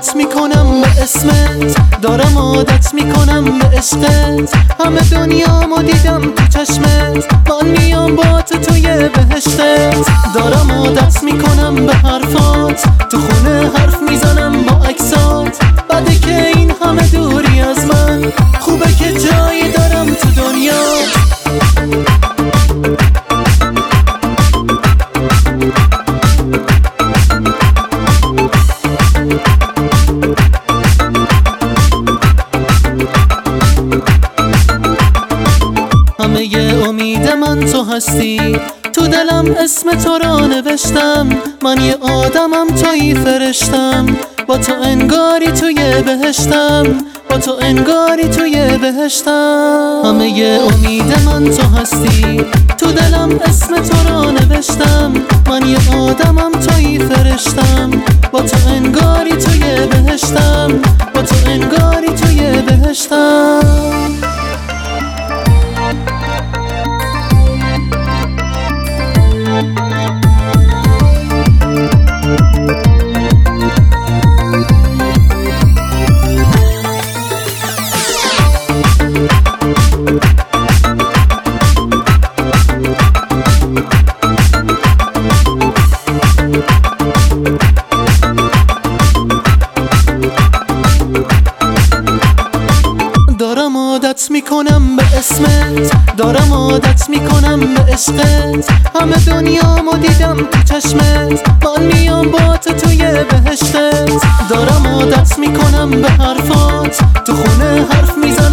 عادت میکنم به اسمت، دارم عادت میکنم به عشقت. همه دنیامو دیدم تو چشمت، من میام با تو توی بهشتت. دارم عادت میکنم به حرفات، تو خونه حرف میزنم با عکسات. بعده که این همه دوری از من، خوبه که جایی دارم تو دنیا. همه امید من تو هستی، تو دلم اسم تو را نوشتم. من یه آدمم توی فرشتم، با تو انگاری توی بهشتم، با تو انگاری توی بهشتم. همه امید من تو هستی، تو دلم اسم تو را نوشتم. من یه آدمم توی فرشتم، با تو انگاری توی بهشتم، با تو انگاری توی بهشتم. دارم عادت میکنم به اسمت، دارم عادت میکنم به عشقت. همه دنیامو دیدم تو چشمت، من میام با تو توی بهشتت. دارم عادت میکنم به حرفات، تو خونه حرف میزنم